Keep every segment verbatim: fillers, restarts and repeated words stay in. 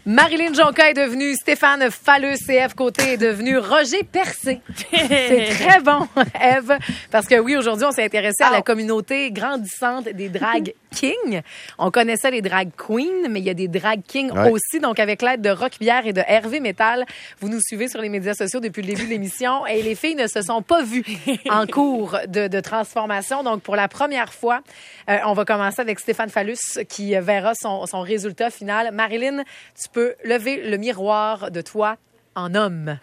Marilyn Jonca est devenue Stéphane Phallus et Ève Côté est devenue Roger Percé. C'est très bon, Ève, parce que oui, aujourd'hui, on s'est intéressé à la communauté grandissante des drag kings. On connaissait les drag queens, mais il y a des drag kings ouais. aussi. Donc, avec l'aide de Rock-Bière et de Hervé Métal, vous nous suivez sur les médias sociaux depuis le début de l'émission et les filles ne se sont pas vues en cours de, de transformation. Donc, pour la première fois, euh, on va commencer avec Stéphane Phallus qui verra son, son résultat final. Marilyn, tu peux lever le miroir de toi en homme.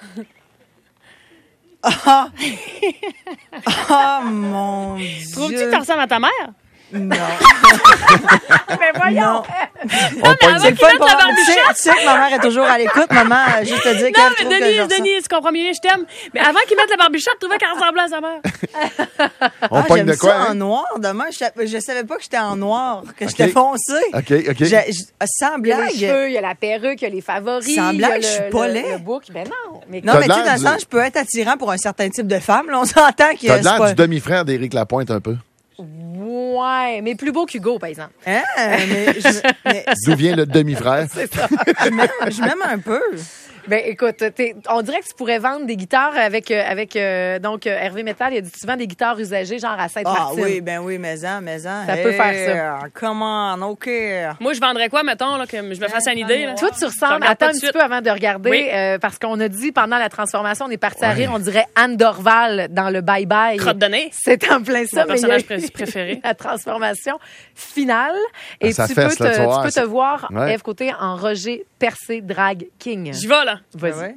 Ah! Oh, mon Dieu! Trouves-tu que tu ressembles à ta mère? Non. Mais voyons! Non, non mais avant qu'il mette la barbichette... Tu sais que ma mère est toujours à l'écoute, maman, juste te dire non, qu'elle mais trouve Denise, que je Denise, tu comprends bien, je t'aime. Mais avant qu'il mette la barbichette, tu trouvais qu'elle ressemblait à sa mère. On ah, pogne de quoi, hein? En noir, demain, je, je savais pas que j'étais en noir, que okay. j'étais foncé. OK, OK. Je, je, sans blague. Il y a les cheveux, il y a la perruque, il y a les favoris. Sans blague, je suis pas laid. Le bouc, ben non. Mais non, mais tu sais, dans le sens, je peux être attirant pour un certain type de femme, là, on s'entend qu'il y a... T'as l'air pas... du demi-frère d'Éric Lapointe, un peu. Ouais, mais plus beau qu'Hugo, par exemple. Hein? Mais, je, mais d'où vient le demi-frère? C'est ça. je, m'aime, je m'aime un peu. Ben écoute, t'es, on dirait que tu pourrais vendre des guitares avec avec euh, donc Hervé Métal, il a dit tu vends des guitares usagées genre à Sainte-Martine. Ah oui, ben oui, mais en, mais en. Ça hey, peut faire ça. Come on, OK. Moi je vendrais quoi mettons là que je me fasse une idée là. Toi tu ressembles, attends un petit peu avant de regarder oui. euh, parce qu'on a dit pendant la transformation, on est parti ouais. à rire, on dirait Anne Dorval dans le Bye Bye. Crotte de nez. C'est en plein ça, mon mais personnage il y a préféré. La transformation finale et ça tu fesse, peux là, te tu, tu peux te voir ouais. Ève Côté en Roger Percé drag king. J'y vais là. Vas-y. Ouais.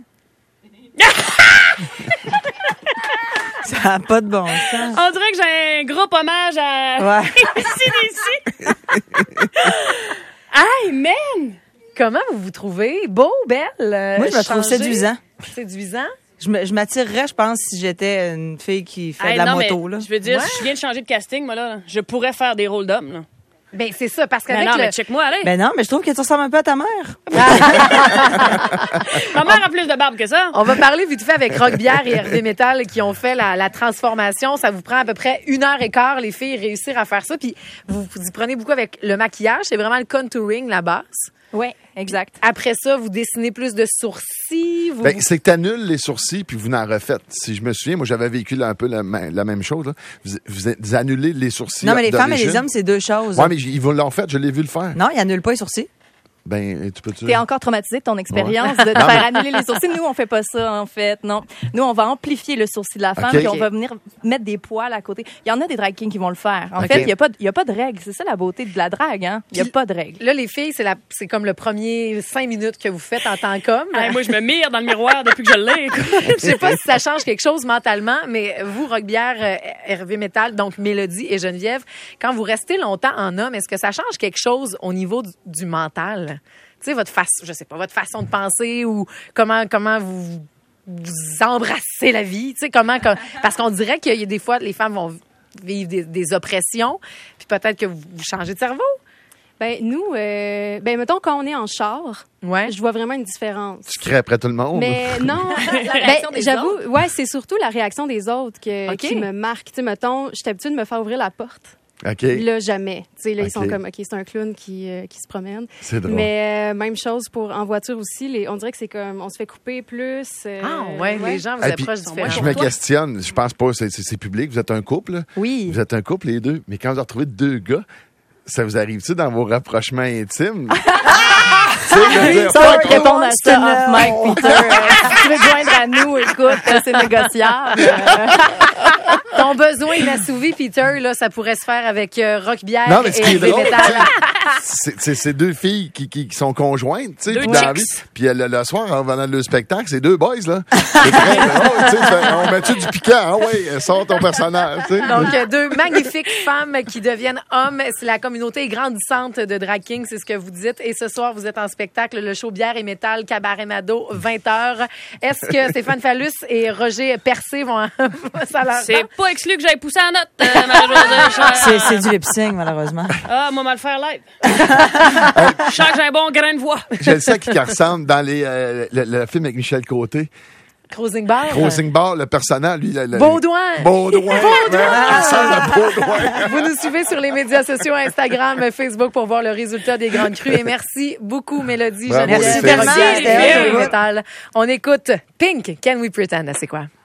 Ça n'a pas de bon sens. On dirait que j'ai un gros hommage à... Ouais. Ici, ici. Hey, man! Comment vous vous trouvez? Beau, belle? Euh, Moi, je me trouve séduisant. Séduisant? Je, me, je m'attirerais, je pense, si j'étais une fille qui fait hey, de la non, moto. Là. Je veux dire, ouais. si je viens de changer de casting, moi, là, je pourrais faire des rôles d'homme. Là. Ben c'est ça, parce qu'avec ben non, le... mais check-moi, allez. Ben non, mais je trouve que tu ressembles un peu à ta mère. Ma mère a plus de barbe que ça. On va parler vite fait avec Rock-Bière et Hervé Métal qui ont fait la, la transformation. Ça vous prend à peu près une heure et quart, les filles, réussir à faire ça. Puis vous vous y prenez beaucoup avec le maquillage. C'est vraiment le contouring, la base. Oui, exact. Après ça, vous dessinez plus de sourcils. Vous... Ben, c'est que tu annules les sourcils puis vous en refaites. Si je me souviens, moi, j'avais vécu là, un peu la, la même chose. Là. Vous, vous, vous annulez les sourcils. Non, mais les d'origine. femmes et les hommes, c'est deux choses. Oui, mais ils vous l'ont fait. Je l'ai vu le faire. Non, ils annulent pas les sourcils. Ben, tu peux-tu... T'es encore traumatisé de ton expérience ouais. de te non, faire mais... annuler les sourcils. Nous, on fait pas ça, en fait. Non. Nous, on va amplifier le sourcil de la femme okay. puis on va venir mettre des poils à côté. Il y en a des drag kings qui vont le faire. En okay. fait, il y a pas, il y a pas de règles. C'est ça la beauté de la drague, hein. Il y a pas de règles. Là, les filles, c'est la, c'est comme le premier cinq minutes que vous faites en tant qu'homme. Hey, moi, je me mire dans le miroir depuis que je l'ai. Je sais pas si ça change quelque chose mentalement, mais vous, Rock-Bière, Hervé Métal, donc Mélodie et Geneviève, quand vous restez longtemps en homme, est-ce que ça change quelque chose au niveau du, du mental? Tu sais, votre façon, je sais pas, votre façon de penser ou comment, comment vous, vous embrassez la vie, tu sais, comment, comme, parce qu'on dirait qu'il y a des fois, les femmes vont vivre des, des oppressions, puis peut-être que vous, vous changez de cerveau. Ben, nous, euh, ben, mettons, quand on est en char, ouais. je vois vraiment une différence. Tu crées après tout le monde. Mais non, ben, j'avoue, ouais, c'est surtout la réaction des autres que, okay. qui me marque. Tu sais, mettons, j'étais habituée de me faire ouvrir la porte. OK. Là, jamais. Tu sais, là, okay. ils sont comme, OK, c'est un clown qui, euh, qui se promène. C'est drôle. Mais euh, même chose pour en voiture aussi. Les, on dirait que c'est comme, on se fait couper plus. Euh, ah, ouais, ouais, les gens vous hey, approchent différemment. Je me questionne, je pense pas, c'est, c'est, c'est public, vous êtes un couple. Oui. Vous êtes un couple, les deux. Mais quand vous retrouvez deux gars, ça vous arrive-tu dans vos rapprochements intimes? Ça, on va répondre à ça off Mike, Peter. Si tu veux te joindre à nous, écoute, c'est négociable. Ton besoin inassouvi, Peter, là, ça pourrait se faire avec euh, Rock-Bière non, mais ce et qui est drôle, Métal. c'est, c'est, c'est deux filles qui, qui, qui sont conjointes, tu sais, deux dans la vie. Puis le, le soir, en venant de le spectacle, c'est deux boys, là. C'est très drôle, tu sais, on met-tu du piquant, hein, ouais, sors ton personnage, tu sais. Donc, euh, deux magnifiques femmes qui deviennent hommes. C'est la communauté grandissante de Drag King, c'est ce que vous dites. Et ce soir, vous êtes en spectacle, le show Bière et Métal, Cabaret Mado, vingt heures. Est-ce que Stéphane Phallus et Roger Percé vont... ça leur c'est pas exclu que j'aille pousser la note, euh, Marie-Josée. C'est, c'est du lip-sync, malheureusement. Ah, moi, mal faire live. Je sens que j'ai un bon grain de voix. Je sais qui ressemble dans les, euh, le, le film avec Michel Côté. Crossing Bar. Crossing Bar, le personnage, lui. Le, le, Baudouin. Baudouin. Baudouin. Ça, le Baudouin. Vous nous suivez sur les médias sociaux, Instagram, Facebook pour voir le résultat des Grandes Crues. Et merci beaucoup, Mélodie. Bravo, Geneviève, merci tellement. Roger, Métal. On écoute Pink, Can We Pretend? C'est quoi?